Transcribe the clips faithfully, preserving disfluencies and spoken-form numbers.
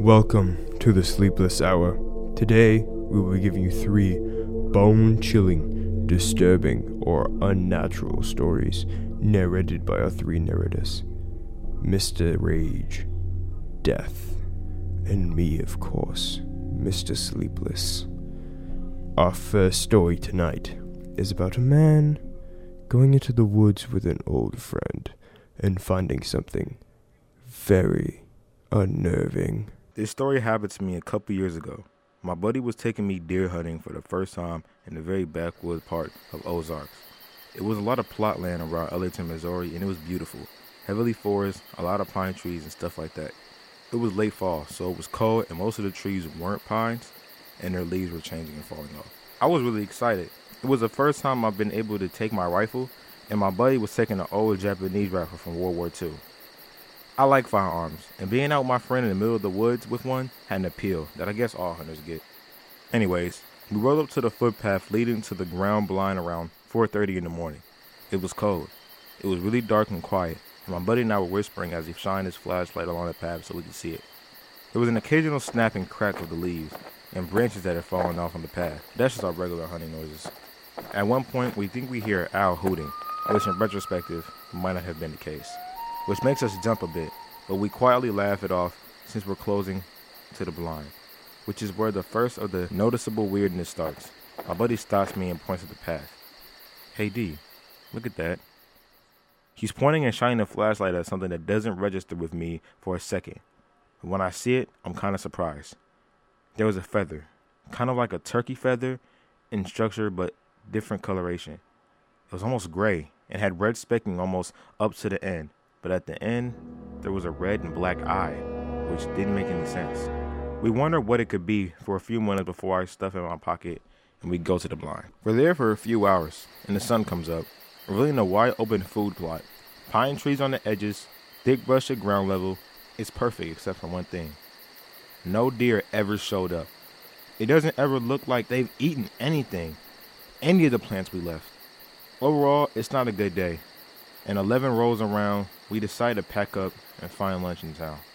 Welcome to the Sleepless Hour. Today, we will be giving you three bone-chilling, disturbing, or unnatural stories narrated by our three narrators. Mister Rage, Death, and me, of course, Mister Sleepless. Our first story tonight is about a man going into the woods with an old friend and finding something very unnerving. This story happened to me a couple years ago. My buddy was taking me deer hunting for the first time in the very backwoods part of Ozarks. It was a lot of plot land around Ellington, Missouri, and it was beautiful. Heavily forest, a lot of pine trees and stuff like that. It was late fall, so it was cold and most of the trees weren't pines and their leaves were changing and falling off. I was really excited. It was the first time I've been able to take my rifle, and my buddy was taking an old Japanese rifle from World War Two. I like firearms, and being out with my friend in the middle of the woods with one had an appeal that I guess all hunters get. Anyways, we rode up to the footpath leading to the ground blind around four thirty in the morning. It was cold. It was really dark and quiet, and my buddy and I were whispering as he shined his flashlight along the path so we could see it. There was an occasional snap and crack of the leaves and branches that had fallen off on the path. That's just our regular hunting noises. At one point, we think we hear an owl hooting, which in retrospective might not have been the case, which makes us jump a bit, but we quietly laugh it off since we're closing to the blind, which is where the first of the noticeable weirdness starts. My buddy stops me and points at the path. Hey D, look at that. He's pointing and shining a flashlight at something that doesn't register with me for a second. When I see it, I'm kind of surprised. There was a feather, kind of like a turkey feather in structure but different coloration. It was almost gray and had red specking almost up to the end. But at the end, there was a red and black eye, which didn't make any sense. We wondered what it could be for a few minutes before I stuff it in my pocket and we go to the blind. We're there for a few hours, and the sun comes up, revealing a wide open food plot. Pine trees on the edges, thick brush at ground level. It's perfect except for one thing. No deer ever showed up. It doesn't ever look like they've eaten anything, any of the plants we left. Overall, it's not a good day. And eleven rolls around, we decide to pack up and find lunch in town.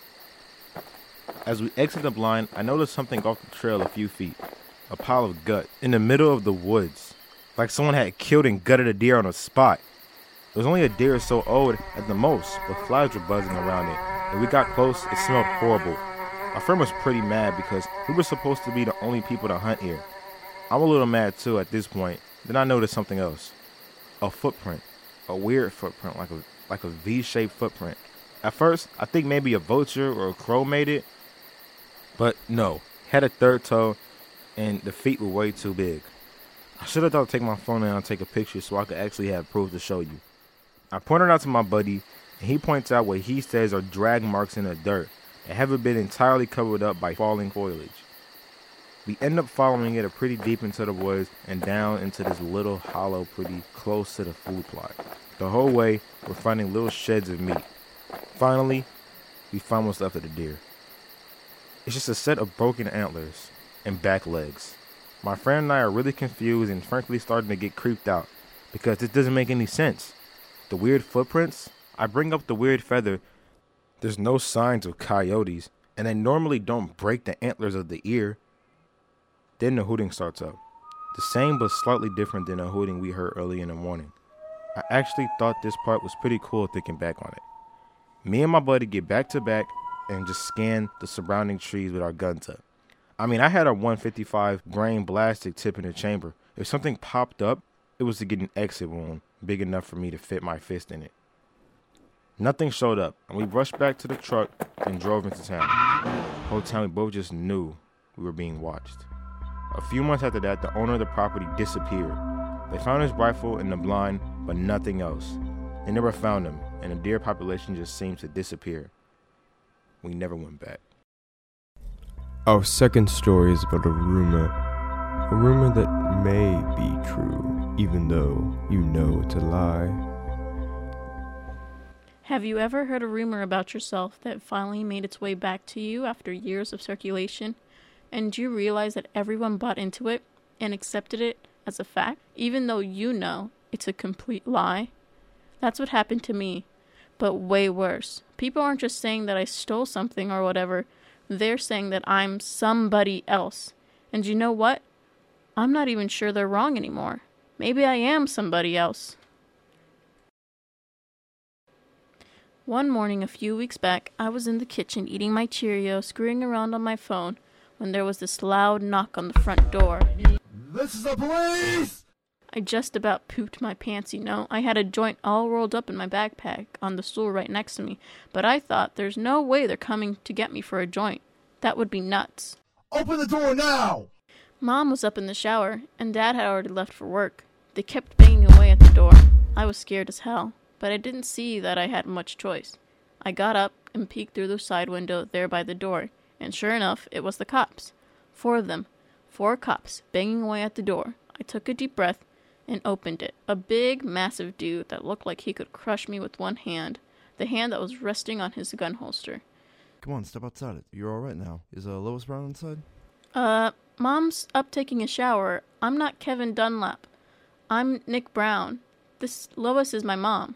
As we exit the blind, I noticed something off the trail a few feet. A pile of gut in the middle of the woods. Like someone had killed and gutted a deer on the spot. It was only a deer so old at the most, but flies were buzzing around it. When we got close, it smelled horrible. My friend was pretty mad because we were supposed to be the only people to hunt here. I'm a little mad too at this point. Then I noticed something else. A footprint. A weird footprint, like a like a V-shaped footprint. At first, I think maybe a vulture or a crow made it, but no, had a third toe, and the feet were way too big. I should have thought to take my phone out and take a picture so I could actually have proof to show you. I pointed out to my buddy, and he points out what he says are drag marks in the dirt that haven't been entirely covered up by falling foliage. We end up following it a pretty deep into the woods and down into this little hollow pretty close to the food plot. The whole way, we're finding little sheds of meat. Finally, we find what's left of the deer. It's just a set of broken antlers and back legs. My friend and I are really confused and frankly starting to get creeped out because this doesn't make any sense. The weird footprints, I bring up the weird feather. There's no signs of coyotes, and they normally don't break the antlers of the ear. Then the hooting starts up. The same but slightly different than the hooting we heard early in the morning. I actually thought this part was pretty cool thinking back on it. Me and my buddy get back to back and just scan the surrounding trees with our guns up. I mean, I had a one fifty-five grain ballistic tip in the chamber. If something popped up, it was to get an exit wound big enough for me to fit my fist in it. Nothing showed up, and we rushed back to the truck and drove into town. The whole time we both just knew we were being watched. A few months after that, the owner of the property disappeared. They found his rifle in the blind, but nothing else. They never found him, and the deer population just seemed to disappear. We never went back. Our second story is about a rumor. A rumor that may be true, even though you know it's a lie. Have you ever heard a rumor about yourself that finally made its way back to you after years of circulation? And you realize that everyone bought into it and accepted it as a fact, even though you know it's a complete lie? That's what happened to me, but way worse. People aren't just saying that I stole something or whatever. They're saying that I'm somebody else. And you know what? I'm not even sure they're wrong anymore. Maybe I am somebody else. One morning a few weeks back, I was in the kitchen eating my Cheerios, screwing around on my phone, when there was this loud knock on the front door. This is the police! I just about pooped my pants, you know. I had a joint all rolled up in my backpack on the stool right next to me, but I thought there's no way they're coming to get me for a joint. That would be nuts. Open the door now! Mom was up in the shower, and Dad had already left for work. They kept banging away at the door. I was scared as hell, but I didn't see that I had much choice. I got up and peeked through the side window there by the door, and sure enough, it was the cops. Four of them. Four cops banging away at the door. I took a deep breath and opened it. A big, massive dude that looked like he could crush me with one hand, the hand that was resting on his gun holster. Come on, step outside. You're all right now. Is uh, Lois Brown inside? Uh, Mom's up taking a shower. I'm not Kevin Dunlap. I'm Nick Brown. This Lois is my mom.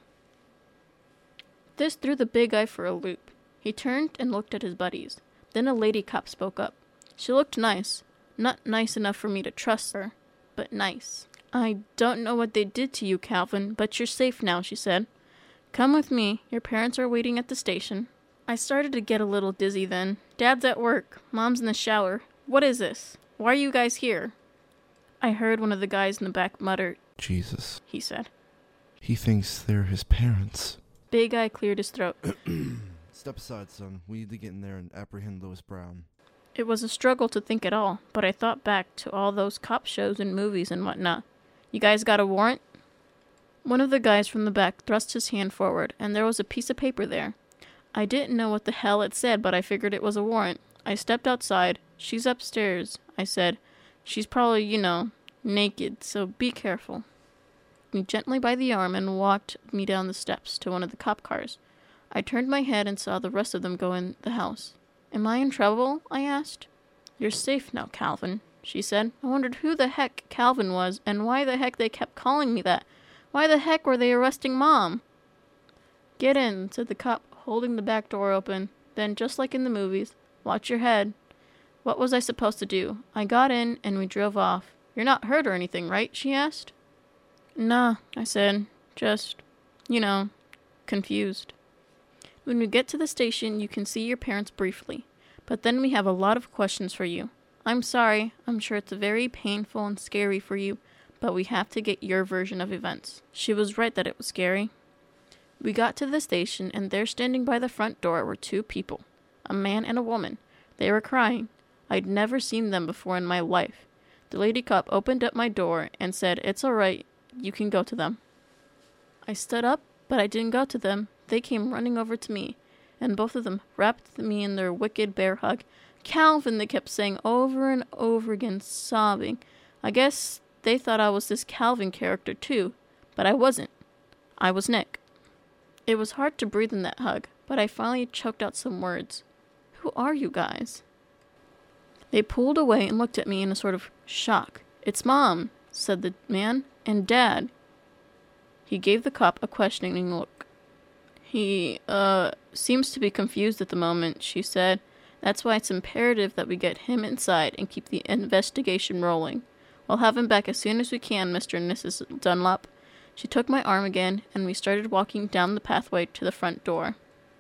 This threw the big guy for a loop. He turned and looked at his buddies. Then a lady cop spoke up. She looked nice. Not nice enough for me to trust her, but nice. I don't know what they did to you, Calvin, but you're safe now, she said. Come with me. Your parents are waiting at the station. I started to get a little dizzy then. Dad's at work. Mom's in the shower. What is this? Why are you guys here? I heard one of the guys in the back mutter, Jesus. He said. He thinks they're his parents. Big Guy cleared his throat. Step aside, son. We need to get in there and apprehend Lois Brown. It was a struggle to think at all, but I thought back to all those cop shows and movies and whatnot. You guys got a warrant? One of the guys from the back thrust his hand forward, and there was a piece of paper there. I didn't know what the hell it said, but I figured it was a warrant. I stepped outside. She's upstairs, I said. She's probably, you know, naked, so be careful. He took me gently by the arm and walked me down the steps to one of the cop cars. I turned my head and saw the rest of them go in the house. Am I in trouble? I asked. You're safe now, Calvin, she said. I wondered who the heck Calvin was and why the heck they kept calling me that. Why the heck were they arresting Mom? Get in, said the cop, holding the back door open. Then, just like in the movies, watch your head. What was I supposed to do? I got in and we drove off. You're not hurt or anything, right? She asked. Nah, I said. Just, you know, confused. When we get to the station, you can see your parents briefly. But then we have a lot of questions for you. I'm sorry. I'm sure it's very painful and scary for you, but we have to get your version of events. She was right that it was scary. We got to the station, and there standing by the front door were two people, a man and a woman. They were crying. I'd never seen them before in my life. The lady cop opened up my door and said, It's all right. You can go to them. I stood up, but I didn't go to them. They came running over to me, and both of them wrapped me in their wicked bear hug. Calvin, they kept saying over and over again, sobbing. I guess they thought I was this Calvin character too, but I wasn't. I was Nick. It was hard to breathe in that hug, but I finally choked out some words. Who are you guys? They pulled away and looked at me in a sort of shock. It's Mom, said the man, and Dad. He gave the cop a questioning look. He, uh, seems to be confused at the moment, she said. That's why it's imperative that we get him inside and keep the investigation rolling. We'll have him back as soon as we can, Mister and Missus Dunlap. She took my arm again, and we started walking down the pathway to the front door.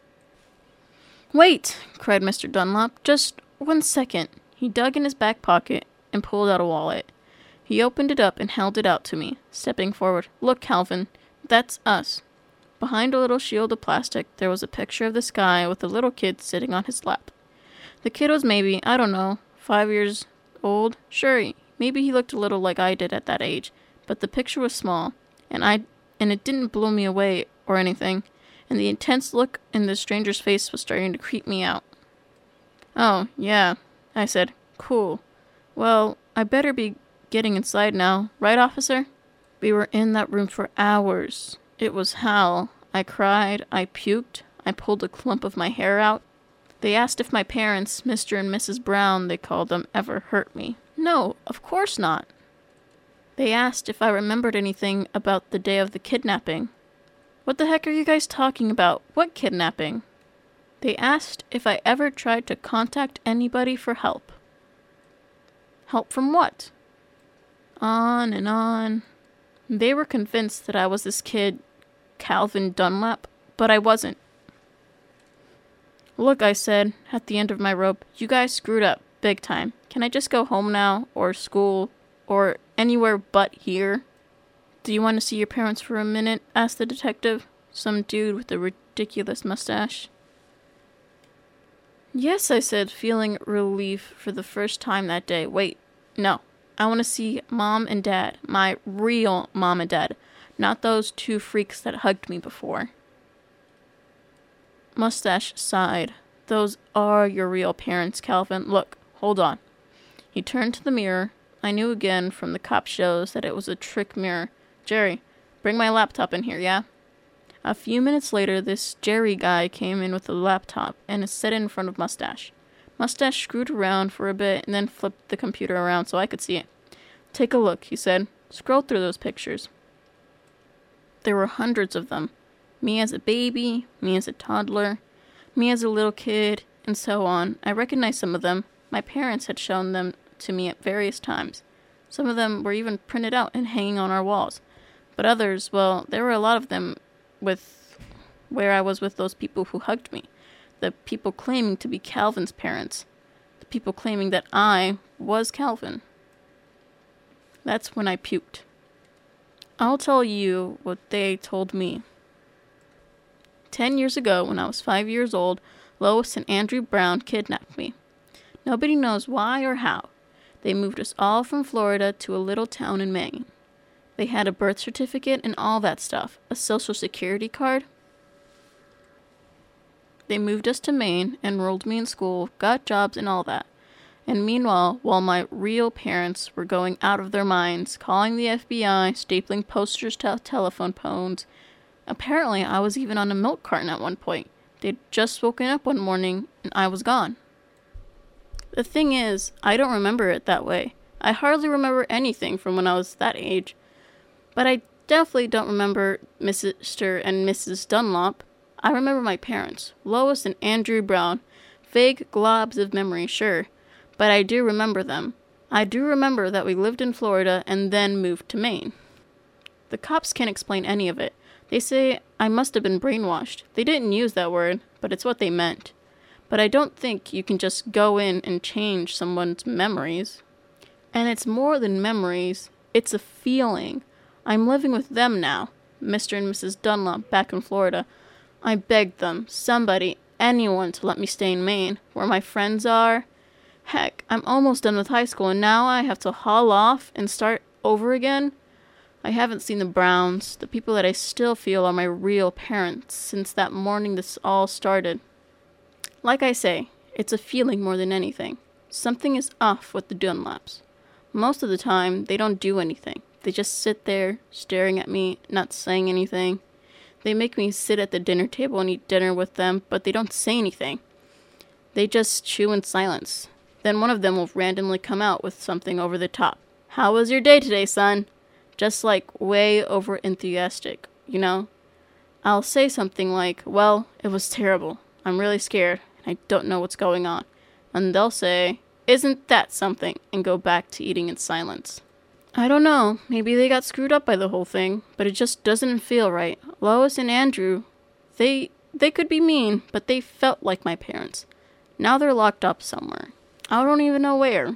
Wait, cried Mister Dunlap. Just one second. He dug in his back pocket and pulled out a wallet. He opened it up and held it out to me, stepping forward. Look, Calvin, that's us. Behind a little shield of plastic, there was a picture of the sky with a little kid sitting on his lap. The kid was maybe, I don't know, five years old. Sure, maybe he looked a little like I did at that age, but the picture was small, and I and it didn't blow me away or anything, and the intense look in the stranger's face was starting to creep me out. Oh, yeah, I said. Cool. Well, I better be getting inside now, right, officer? We were in that room for hours. It was hell. I cried, I puked, I pulled a clump of my hair out. They asked if my parents, Mister and Missus Brown, they called them, ever hurt me. No, of course not. They asked if I remembered anything about the day of the kidnapping. What the heck are you guys talking about? What kidnapping? They asked if I ever tried to contact anybody for help. Help from what? On and on. They were convinced that I was this kid, Calvin Dunlap, but I wasn't. Look, I said, at the end of my rope, you guys screwed up, big time. Can I just go home now, or school, or anywhere but here? Do you want to see your parents for a minute? Asked the detective, some dude with a ridiculous mustache. Yes, I said, feeling relief for the first time that day. Wait, no. I want to see Mom and Dad, my real mom and dad, not those two freaks that hugged me before. Mustache sighed. Those are your real parents, Calvin. Look, hold on. He turned to the mirror. I knew again from the cop shows that it was a trick mirror. Jerry, bring my laptop in here, yeah? A few minutes later, this Jerry guy came in with a laptop and set it in front of Mustache. Mustache screwed around for a bit and then flipped the computer around so I could see it. Take a look, he said. Scroll through those pictures. There were hundreds of them. Me as a baby, me as a toddler, me as a little kid, and so on. I recognized some of them. My parents had shown them to me at various times. Some of them were even printed out and hanging on our walls. But others, well, there were a lot of them with where I was with those people who hugged me. The people claiming to be Calvin's parents. The people claiming that I was Calvin. That's when I puked. I'll tell you what they told me. Ten years ago, when I was five years old, Lois and Andrew Brown kidnapped me. Nobody knows why or how. They moved us all from Florida to a little town in Maine. They had a birth certificate and all that stuff, a social security card. They moved us to Maine, enrolled me in school, got jobs and all that. And meanwhile, while my real parents were going out of their minds, calling the F B I, stapling posters to telephone poles, apparently I was even on a milk carton at one point. They'd just woken up one morning and I was gone. The thing is, I don't remember it that way. I hardly remember anything from when I was that age. But I definitely don't remember Mister and Missus Dunlop. I remember my parents, Lois and Andrew Brown. Vague globs of memory, sure. But I do remember them. I do remember that we lived in Florida and then moved to Maine. The cops can't explain any of it. They say I must have been brainwashed. They didn't use that word, but it's what they meant. But I don't think you can just go in and change someone's memories. And it's more than memories. It's a feeling. I'm living with them now, Mister and Missus Dunlop back in Florida. I begged them, somebody, anyone, to let me stay in Maine, where my friends are. Heck, I'm almost done with high school, and now I have to haul off and start over again. I haven't seen the Browns, the people that I still feel are my real parents, since that morning this all started. Like I say, it's a feeling more than anything. Something is off with the Dunlaps. Most of the time, they don't do anything. They just sit there, staring at me, not saying anything. They make me sit at the dinner table and eat dinner with them, but they don't say anything. They just chew in silence. Then one of them will randomly come out with something over the top. How was your day today, son? Just like way over enthusiastic, you know? I'll say something like, well, it was terrible. I'm really scared, and I don't know what's going on. And they'll say, isn't that something? And go back to eating in silence. I don't know. Maybe they got screwed up by the whole thing, but it just doesn't feel right. Lois and Andrew, they they could be mean, but they felt like my parents. Now they're locked up somewhere. I don't even know where.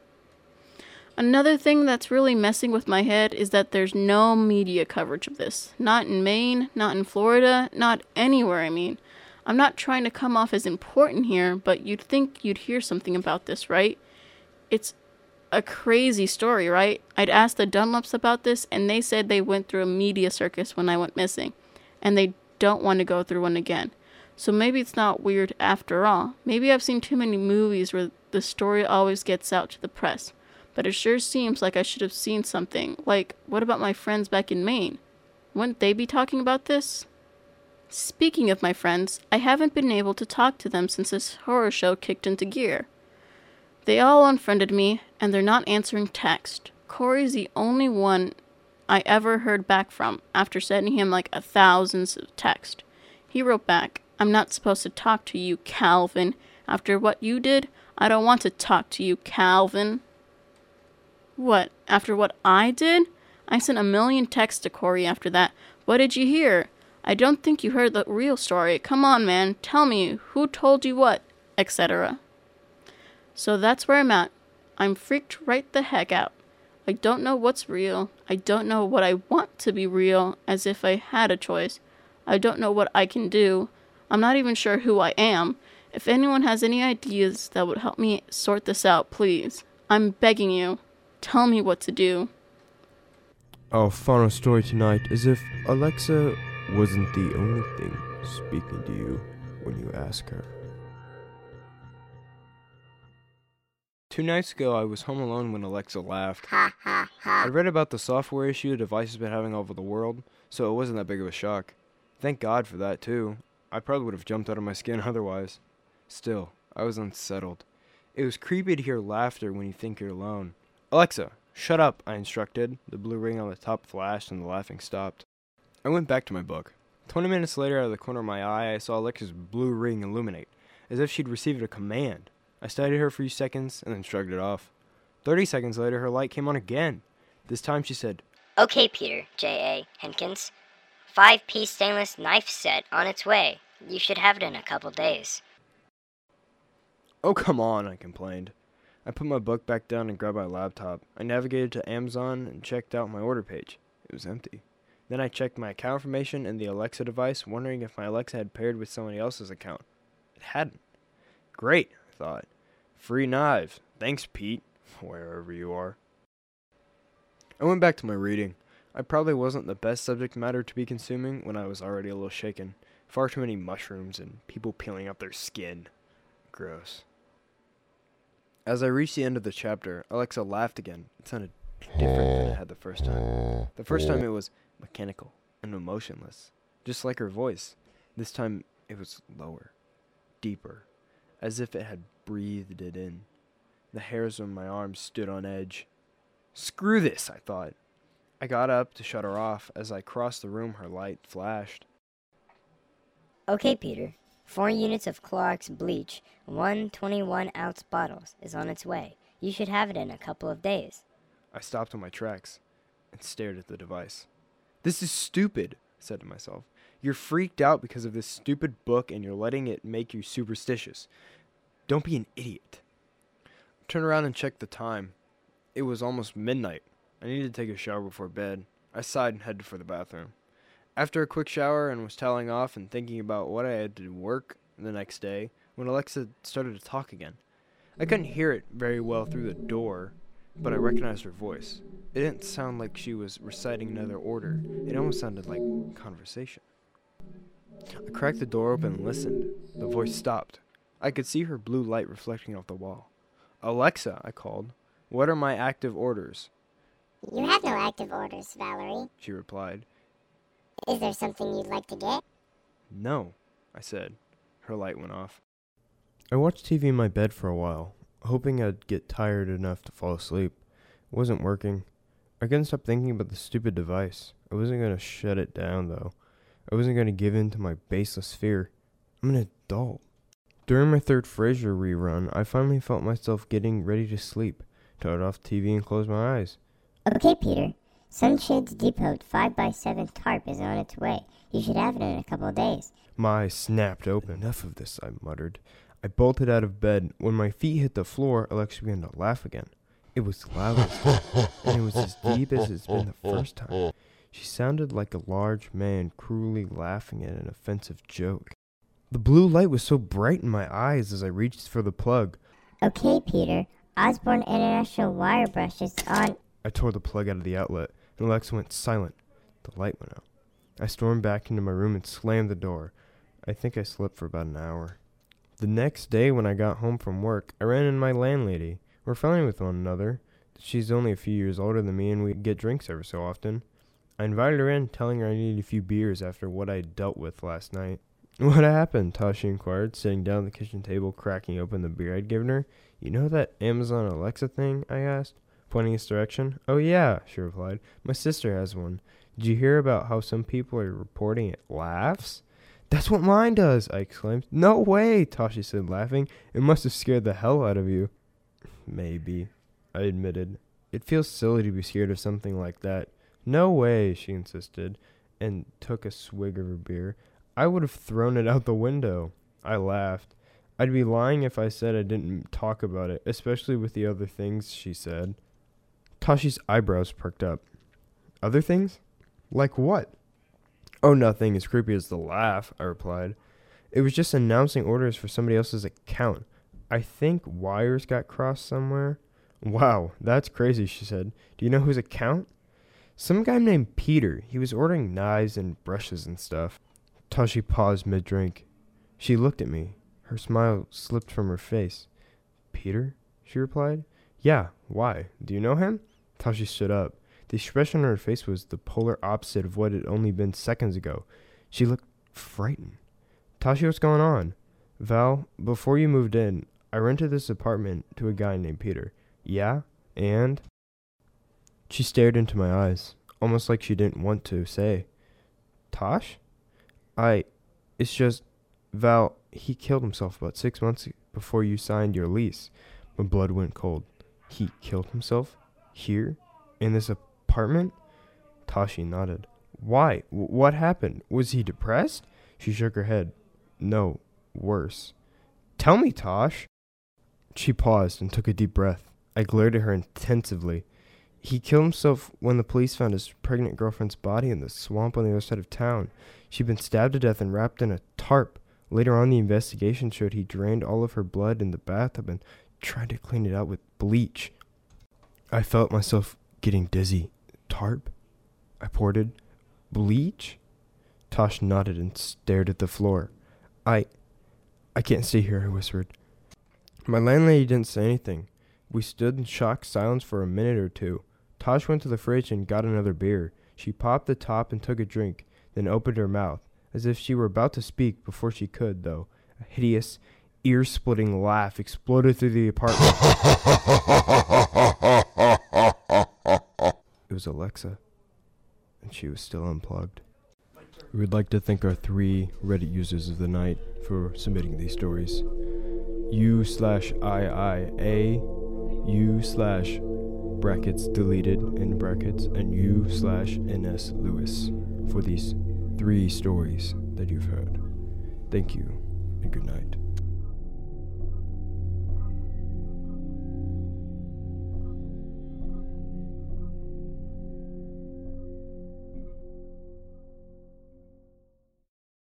Another thing that's really messing with my head is that there's no media coverage of this. Not in Maine, not in Florida, not anywhere, I mean. I'm not trying to come off as important here, but you'd think you'd hear something about this, right? It's a crazy story, right? I'd asked the Dunlaps about this, and they said they went through a media circus when I went missing, and they don't want to go through one again. So maybe it's not weird after all. Maybe I've seen too many movies where the story always gets out to the press. But it sure seems like I should have seen something. Like, what about my friends back in Maine? Wouldn't they be talking about this? Speaking of my friends, I haven't been able to talk to them since this horror show kicked into gear. They all unfriended me, and they're not answering text. Corey's the only one I ever heard back from after sending him like a thousands of texts. He wrote back, I'm not supposed to talk to you, Calvin. After what you did, I don't want to talk to you, Calvin. What? After what I did? I sent a million texts to Corey after that. What did you hear? I don't think you heard the real story. Come on, man. Tell me, who told you what? et cetera. So that's where I'm at. I'm freaked right the heck out. I don't know what's real. I don't know what I want to be real, as if I had a choice. I don't know what I can do. I'm not even sure who I am. If anyone has any ideas that would help me sort this out, please. I'm begging you. Tell me what to do. Our final story tonight is if Alexa wasn't the only thing speaking to you when you ask her. Two nights ago, I was home alone when Alexa laughed. I read about the software issue the device has been having all over the world, so it wasn't that big of a shock. Thank God for that, too. I probably would have jumped out of my skin otherwise. Still, I was unsettled. It was creepy to hear laughter when you think you're alone. Alexa, shut up, I instructed. The blue ring on the top flashed and the laughing stopped. I went back to my book. Twenty minutes later, out of the corner of my eye, I saw Alexa's blue ring illuminate, as if she'd received a command. I studied her for a few seconds and then shrugged it off. Thirty seconds later, her light came on again. This time she said, "Okay, Peter, J A Henkins. Five-piece stainless knife set on its way. You should have it in a couple days." "Oh, come on," I complained. I put my book back down and grabbed my laptop. I navigated to Amazon and checked out my order page. It was empty. Then I checked my account information and the Alexa device, wondering if my Alexa had paired with somebody else's account. It hadn't. Great, I thought. Free knives. Thanks, Pete, wherever you are. I went back to my reading. I probably wasn't the best subject matter to be consuming when I was already a little shaken. Far too many mushrooms and people peeling up their skin. Gross. As I reached the end of the chapter, Alexa laughed again. It sounded different than it had the first time. The first time it was mechanical and emotionless, just like her voice. This time it was lower, deeper, as if it had breathed it in. The hairs on my arms stood on edge. Screw this, I thought. I got up to shut her off. As I crossed the room, her light flashed. "Okay, Peter. Four units of Clorox bleach, one twenty-one ounce bottles, is on its way. You should have it in a couple of days." I stopped in my tracks and stared at the device. "This is stupid," I said to myself. "You're freaked out because of this stupid book and you're letting it make you superstitious. Don't be an idiot." I turned around and checked the time. It was almost midnight. I needed to take a shower before bed. I sighed and headed for the bathroom. After a quick shower and was toweling off and thinking about what I had to work the next day, when Alexa started to talk again. I couldn't hear it very well through the door, but I recognized her voice. It didn't sound like she was reciting another order. It almost sounded like conversation. I cracked the door open and listened. The voice stopped. I could see her blue light reflecting off the wall. "Alexa," I called, "what are my active orders?" "You have no active orders, Valerie," she replied. "Is there something you'd like to get?" "No," I said. Her light went off. I watched T V in my bed for a while, hoping I'd get tired enough to fall asleep. It wasn't working. I couldn't stop thinking about the stupid device. I wasn't going to shut it down, though. I wasn't going to give in to my baseless fear. I'm an adult. During my third Frasier rerun, I finally felt myself getting ready to sleep. Turned off the T V and closed my eyes. "Okay, Peter. Sunshades Depot five by seven tarp is on its way. You should have it in a couple of days." My eyes snapped open. "Enough of this," I muttered. I bolted out of bed. When my feet hit the floor, Alexa began to laugh again. It was loud as time, and it was as deep as it's been the first time. She sounded like a large man cruelly laughing at an offensive joke. The blue light was so bright in my eyes as I reached for the plug. "Okay, Peter. Osborne International wire brush is on." I tore the plug out of the outlet, and Alexa went silent. The light went out. I stormed back into my room and slammed the door. I think I slept for about an hour. The next day when I got home from work, I ran into my landlady. We're friendly with one another. She's only a few years older than me, and we get drinks every so often. I invited her in, telling her I needed a few beers after what I dealt with last night. "What happened?" Tashi inquired, sitting down at the kitchen table, cracking open the beer I'd given her. "You know that Amazon Alexa thing?" I asked, pointing its direction. "Oh yeah," she replied. "My sister has one. Did you hear about how some people are reporting it laughs? That's what mine does, I exclaimed. No way, Tashi said, laughing. It must have scared the hell out of you. Maybe, I admitted. It feels silly to be scared of something like that. No way, she insisted, and took a swig of her beer. I would have thrown it out the window. I laughed. I'd be lying if I said I didn't talk about it, especially with the other things she said. Tashi's eyebrows perked up. Other things? Like what? Oh, nothing as creepy as the laugh, I replied. It was just announcing orders for somebody else's account. I think wires got crossed somewhere. Wow, that's crazy, she said. Do you know whose account? Some guy named Peter. He was ordering knives and brushes and stuff. Tashi paused mid-drink. She looked at me. Her smile slipped from her face. Peter? She replied. Yeah, why? Do you know him? Tashi stood up. The expression on her face was the polar opposite of what it had only been seconds ago. She looked frightened. Tashi, what's going on? Val, before you moved in, I rented this apartment to a guy named Peter. Yeah? And? She stared into my eyes, almost like she didn't want to say. Tosh? I... It's just... Val, he killed himself about six months before you signed your lease. My blood went cold. He killed himself? Here? In this apartment? Tashi nodded. Why? W- what happened? Was he depressed? She shook her head. No, worse. Tell me, Tosh. She paused and took a deep breath. I glared at her intensively. He killed himself when the police found his pregnant girlfriend's body in the swamp on the other side of town. She'd been stabbed to death and wrapped in a tarp. Later on, the investigation showed he drained all of her blood in the bathtub and tried to clean it out with bleach. I felt myself getting dizzy. Tarp? I ported. Bleach? Tosh nodded and stared at the floor. I... I can't stay here, I whispered. My landlady didn't say anything. We stood in shocked silence for a minute or two. Tosh went to the fridge and got another beer. She popped the top and took a drink, then opened her mouth, as if she were about to speak before she could, though. A hideous, ear-splitting laugh exploded through the apartment. It was Alexa, and she was still unplugged. We would like to thank our three Reddit users of the night for submitting these stories. U slash I I A, U slash brackets deleted in brackets, and U slash N S Lewis for these three stories that you've heard. Thank you, and good night.